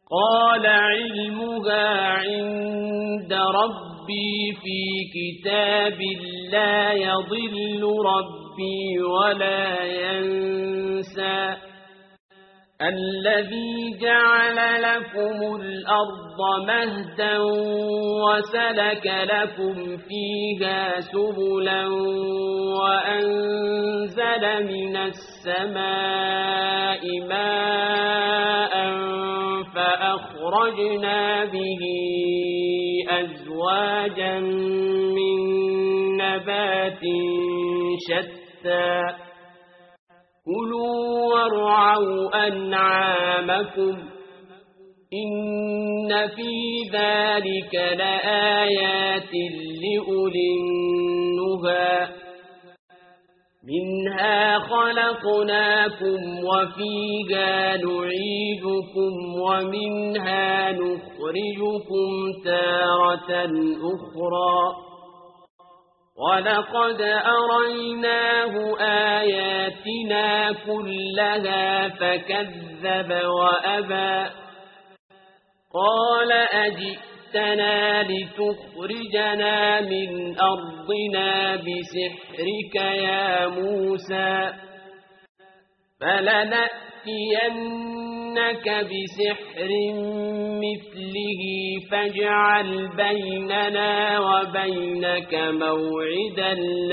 قال علمها عند ربي في كتاب لا يضل ربي ولا ينسى الذي جعل لكم الأرض مهدا وسلك لكم فيها سبلا وأنزل من السماء ماء فأخرجنا به أزواجا من نبات شتى كلوا وارعوا أنعامكم إن في ذلك لآيات لأولي النهى منها خلقناكم وفيها نعيدكم ومنها نخرجكم تارة أخرى ولقد أريناه آياتنا كلها فكذب وأبى قال أجئتنا لتخرجنا من أرضنا بسحرك يا موسى فلنأتينك بسحر مثله فاجعل بيننا وبينك موعدا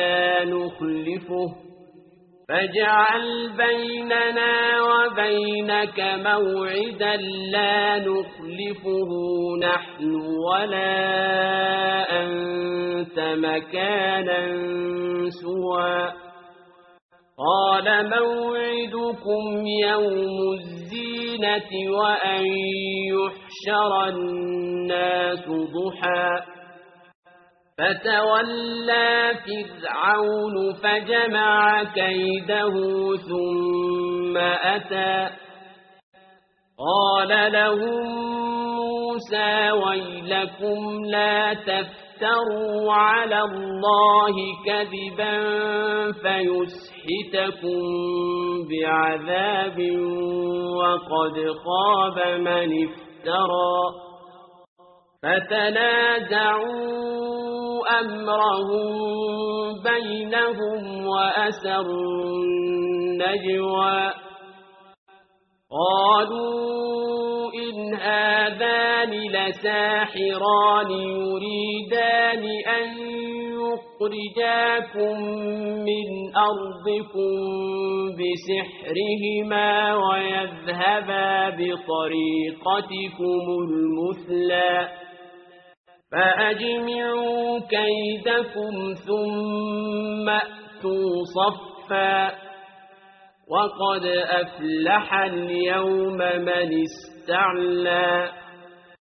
لا نخلفه نحن ولا أنت مكانا سوى قال موعدكم يوم الزينة وأن يحشر الناس ضحى فتولى فرعون فجمع كيده ثم أتى قال لهم موسى ويلكم لا تفتروا على الله كذبا فيسحتكم بعذاب وقد خاب من افترى فتنازعوا أمرهم بينهم وأسروا النجوى قالوا إن هذان لساحران يريدان أن يخرجاكم من أرضكم بسحرهما ويذهبا بطريقتكم المثلى فأجمعوا كيدكم ثم أتوا صفا وقد أفلح اليوم من استعلى